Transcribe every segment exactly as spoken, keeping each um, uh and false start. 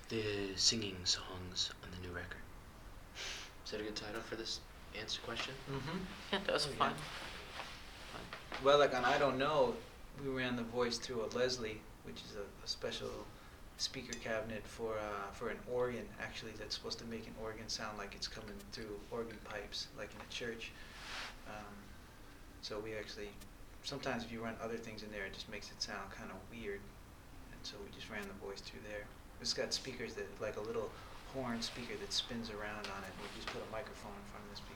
The singing songs on the new record. Is that a good title for this answer question? Mm-hmm. Yeah, that was Oh, fun. yeah. Well, like on I Don't Know, we ran the voice through a Leslie, which is a, a special speaker cabinet for uh, for an organ, actually, that's supposed to make an organ sound like it's coming through organ pipes, like in a church. Um, so we actually, sometimes if you run other things in there, it just makes it sound kind of weird. And so we just ran the voice through there. It's got speakers that, like a little horn speaker that spins around on it, and we just put a microphone in front of the speaker.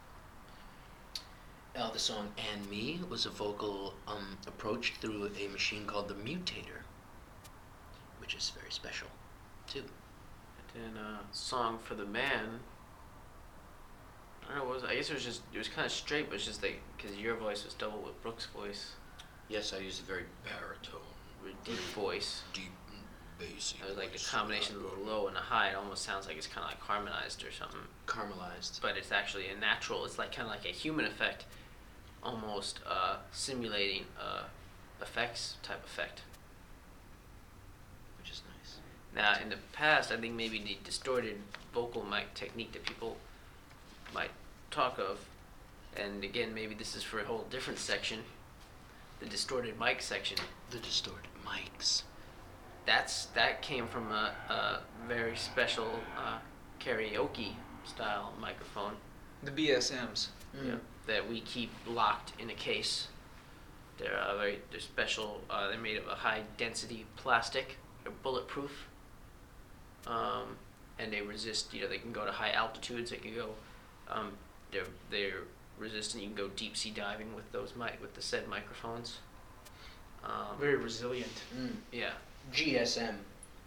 Uh, the song "And Me" was a vocal um, approach through a machine called the Mutator, which is very special, too. And then a song for the man. I don't know. What was it? I guess it was just it was kind of straight, but it's just like because your voice was double with Brooke's voice, Yes, I use a very baritone, with deep voice. deep, bassy It was like voice. a combination of the low and the high. It almost sounds like it's kind of like harmonized or something. Caramelized. But it's actually a natural. It's like kind of like a human effect, almost uh, simulating uh, effects type effect. Which is nice. Now, in the past, I think maybe the distorted vocal mic technique that people might talk of, and again, maybe this is for a whole different section, the distorted mic section. The distorted mics. That's that came from a, a very special uh, karaoke style microphone. The B S Ms. Yeah, that we keep locked in a case. They're uh, very they're special. Uh, they're made of a high density plastic. They're bulletproof. Um, and they resist. You know, they can go to high altitudes. They can go. Um, they're they're resistant. You can go deep sea diving with those mic with the said microphones. Um, Very resilient. Mm. yeah, G S M.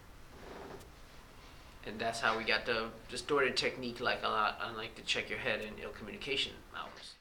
and that's how we got the distorted technique, like a lot, unlike the check your head and ill communication albums.